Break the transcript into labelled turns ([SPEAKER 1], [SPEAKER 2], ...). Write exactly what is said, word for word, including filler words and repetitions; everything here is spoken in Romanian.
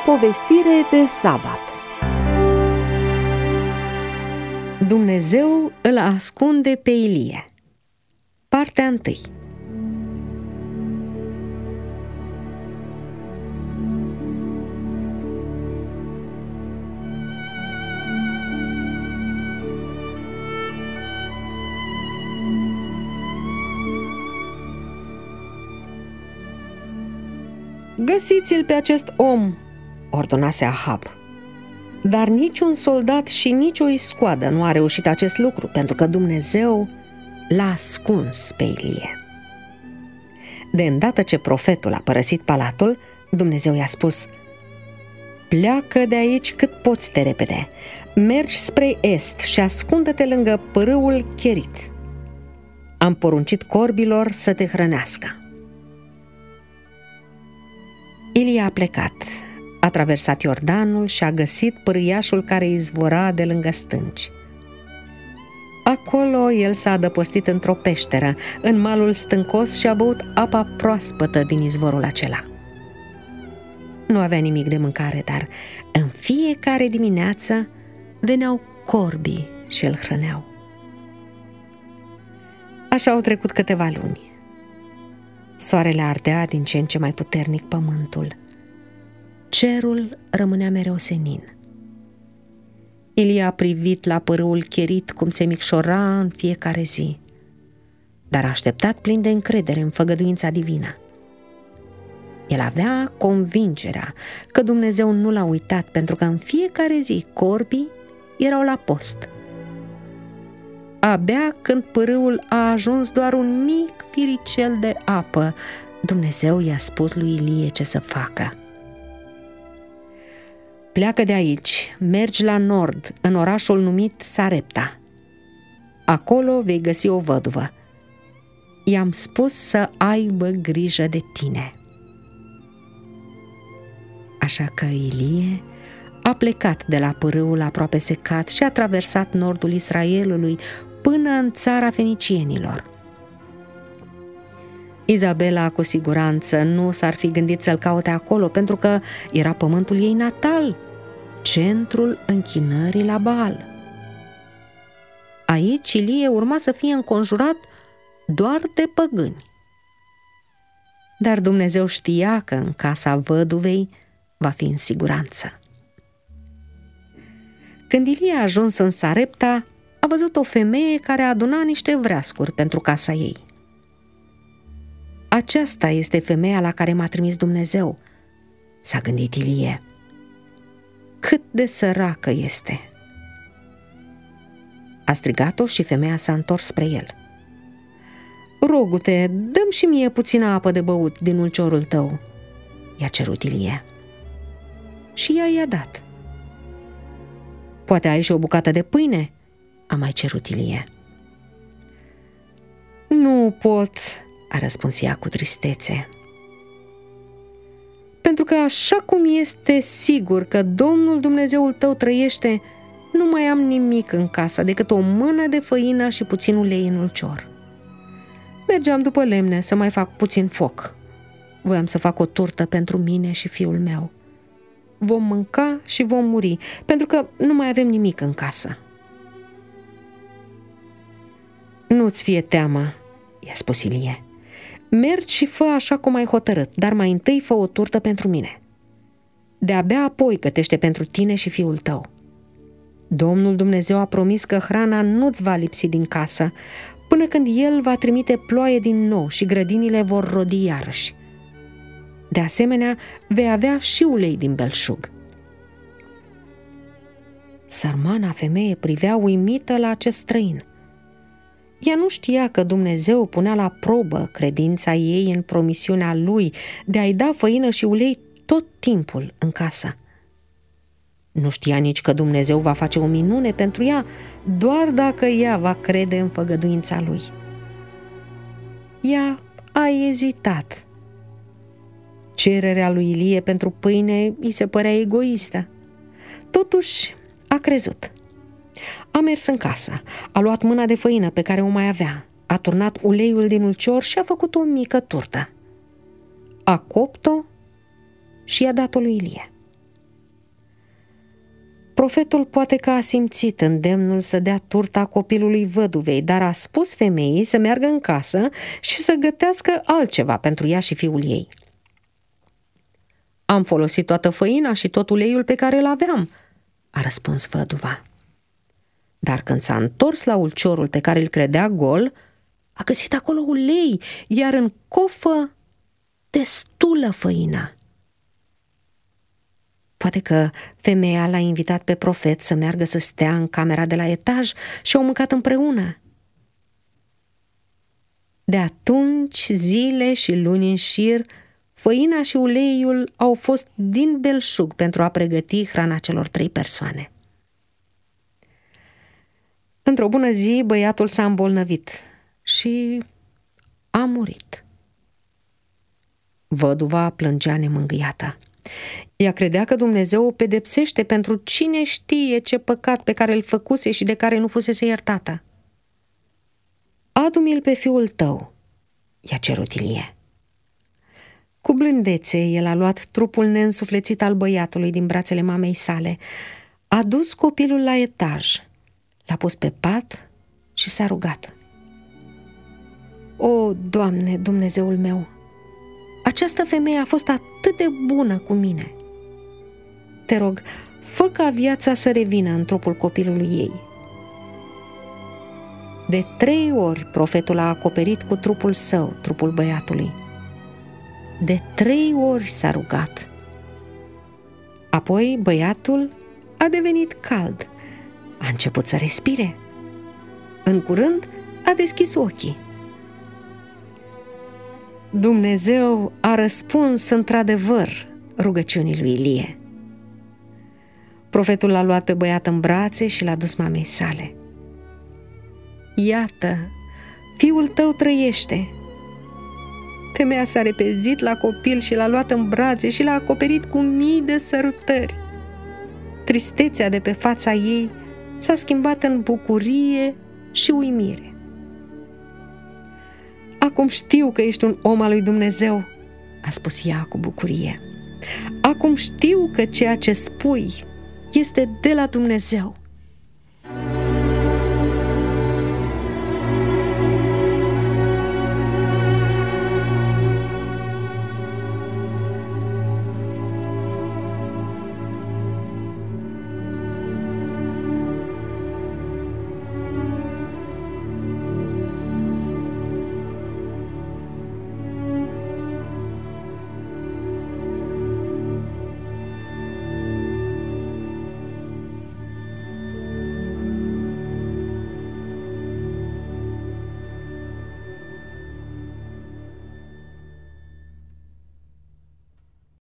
[SPEAKER 1] Povestire de sabat. Dumnezeu îl ascunde pe Ilie. Partea întâi. Găsiți-l pe acest om, ordonase Ahab. Dar niciun soldat și nici o iscoadă nu a reușit acest lucru, pentru că Dumnezeu l-a ascuns pe Ilie. De îndată ce profetul a părăsit palatul, Dumnezeu i-a spus: pleacă de aici cât poți de repede, mergi spre est și ascunde-te lângă pârâul Cherit. Am poruncit corbilor să te hrănească. Ilie a plecat, a traversat Iordanul și a găsit pârâiașul care izvora de lângă stânci. Acolo el s-a adăpostit într-o peșteră, în malul stâncos, și a băut apa proaspătă din izvorul acela. Nu avea nimic de mâncare, dar în fiecare dimineață veneau corbii și îl hrăneau. Așa au trecut câteva luni. Soarele ardea din ce în ce mai puternic pământul. Cerul rămânea mereu senin. Ilie a privit la pârâul Cherit cum se micșora în fiecare zi, dar a așteptat plin de încredere în făgăduința divină. El avea convingerea că Dumnezeu nu l-a uitat, pentru că în fiecare zi corbii erau la post. Abia când pârâul a ajuns doar un mic firicel de apă, Dumnezeu i-a spus lui Ilie ce să facă. Pleacă de aici, mergi la nord, în orașul numit Sarepta. Acolo vei găsi o văduvă. I-am spus să aibă grijă de tine. Așa că Ilie a plecat de la pârâul aproape secat și a traversat nordul Israelului până în țara fenicienilor. Izabela cu siguranță nu s-ar fi gândit să-l caute acolo, pentru că era pământul ei natal, centrul închinării la Baal. Aici Ilie urma să fie înconjurat doar de păgâni. Dar Dumnezeu știa că în casa văduvei va fi în siguranță. Când Ilie a ajuns în Sarepta, a văzut o femeie care aduna niște vreascuri pentru casa ei. Aceasta este femeia la care m-a trimis Dumnezeu, s-a gândit Ilie. Cât de săracă este! A strigat-o și femeia s-a întors spre el. Rogu-te, dă-mi și mie puțină apă de băut din ulciorul tău, i-a cerut Ilie. Și ea i-a dat. Poate ai și o bucată de pâine? A mai cerut Ilie. Nu pot, a răspuns ea cu tristețe. Pentru că așa cum este sigur că Domnul Dumnezeul tău trăiește, nu mai am nimic în casă decât o mână de făină și puțin ulei în ulcior. Mergeam după lemne să mai fac puțin foc. Voiam să fac o turtă pentru mine și fiul meu. Vom mânca și vom muri, pentru că nu mai avem nimic în casă. Nu-ți fie teamă, i-a spus Ilie. Mergi și fă așa cum ai hotărât, dar mai întâi fă o turtă pentru mine. De-abia apoi gătește pentru tine și fiul tău. Domnul Dumnezeu a promis că hrana nu-ți va lipsi din casă, până când El va trimite ploaie din nou și grădinile vor rodi iarăși. De asemenea, vei avea și ulei din belșug. Sărmana femeie privea uimită la acest străin. Ea nu știa că Dumnezeu punea la probă credința ei în promisiunea lui de a-i da făină și ulei tot timpul în casă. Nu știa nici că Dumnezeu va face o minune pentru ea doar dacă ea va crede în făgăduința lui. Ea a ezitat. Cererea lui Ilie pentru pâine îi se părea egoistă. Totuși a crezut. A mers în casă, a luat mâna de făină pe care o mai avea, a turnat uleiul din ulcior și a făcut o mică turtă. A copt-o și i-a dat-o lui Ilie. Profetul poate că a simțit îndemnul să dea turta copilului văduvei, dar a spus femeii să meargă în casă și să gătească altceva pentru ea și fiul ei. Am folosit toată făina și tot uleiul pe care îl aveam, a răspuns văduva. Dar când s-a întors la ulciorul pe care îl credea gol, a găsit acolo ulei, iar în cofă destulă făină. Poate că femeia l-a invitat pe profet să meargă să stea în camera de la etaj și au mâncat împreună. De atunci, zile și luni în șir, făina și uleiul au fost din belșug pentru a pregăti hrana celor trei persoane. Într-o bună zi, băiatul s-a îmbolnăvit și a murit. Văduva plângea nemângâiată. Ea credea că Dumnezeu o pedepsește pentru cine știe ce păcat pe care îl făcuse și de care nu fusese iertată. Adu-mi-l pe fiul tău, i-a cerut Ilie. Cu blândețe, el a luat trupul neînsuflețit al băiatului din brațele mamei sale, a dus copilul la etaj, l-a pus pe pat și s-a rugat. O, Doamne, Dumnezeul meu, această femeie a fost atât de bună cu mine. Te rog, fă ca viața să revină în trupul copilului ei. De trei ori profetul a acoperit cu trupul său trupul băiatului. De trei ori s-a rugat. Apoi băiatul a devenit cald. A început să respire. În curând a deschis ochii. Dumnezeu a răspuns într-adevăr rugăciunii lui Ilie. Profetul l-a luat pe băiat în brațe și l-a dus mamei sale. Iată, fiul tău trăiește. Femeia s-a repezit la copil și l-a luat în brațe și l-a acoperit cu mii de sărutări. Tristețea de pe fața ei s-a schimbat în bucurie și uimire. Acum știu că ești un om al lui Dumnezeu, a spus ea cu bucurie. Acum știu că ceea ce spui este de la Dumnezeu.